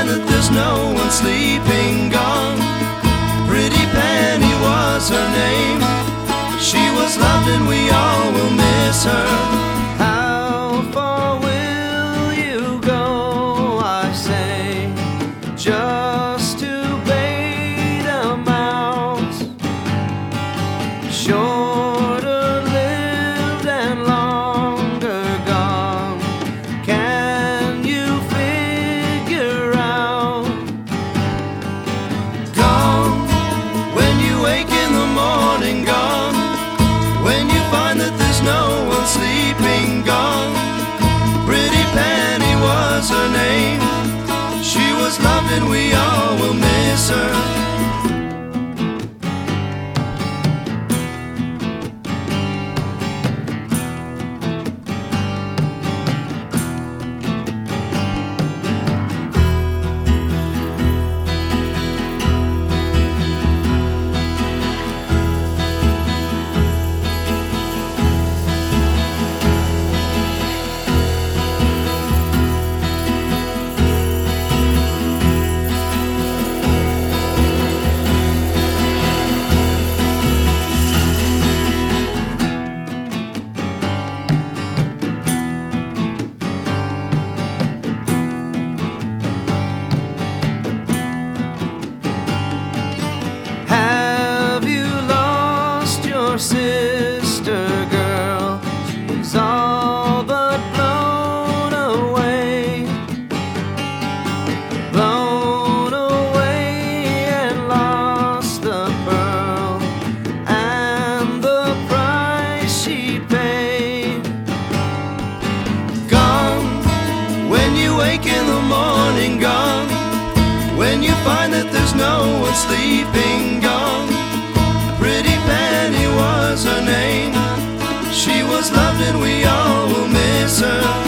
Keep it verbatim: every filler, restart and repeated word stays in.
find that there's no one sleeping, gone. Pretty Penny was her name. She was loved and we all will miss her. How far will you go, I say, just to bait a mouse? Shorter lived and longer gone. Can you figure out? Gone when you wake in the morning, gone when you find that there's no one sleeping, gone. Pretty Penny was her name. She was loved and we all will miss her. Sister girl, she's all but blown away, blown away and lost the pearl and the price she paid. Gone when you wake in the morning, gone when you find that there's no one sleeping, gone. Pretty Penny was her name. She was loved and we all will miss her.